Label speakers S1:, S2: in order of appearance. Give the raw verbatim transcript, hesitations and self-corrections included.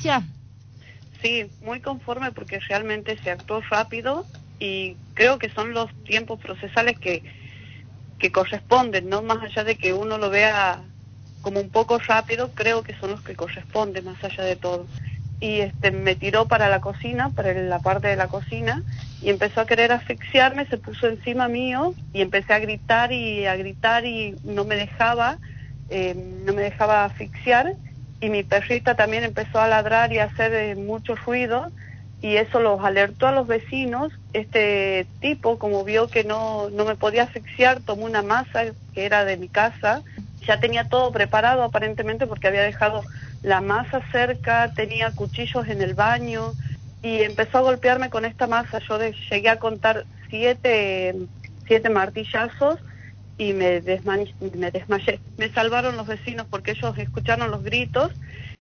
S1: Ya.
S2: Sí, muy conforme porque realmente se actuó rápido y creo que son los tiempos procesales que, que corresponden, ¿no? Más allá de que uno lo vea como un poco rápido, creo que son los que corresponden más allá de todo. Y este me tiró para la cocina, para la parte de la cocina, y empezó a querer asfixiarme, se puso encima mío y empecé a gritar y a gritar y no me dejaba, eh, no me dejaba asfixiar, y mi perrita también empezó a ladrar y a hacer eh, mucho ruido, y eso los alertó a los vecinos. Este tipo, como vio que no, no me podía asfixiar, tomó una masa que era de mi casa, ya tenía todo preparado aparentemente porque había dejado la masa cerca, tenía cuchillos en el baño y empezó a golpearme con esta masa. Yo de, llegué a contar siete, siete martillazos y me, desma me desmayé. Me salvaron los vecinos porque ellos escucharon los gritos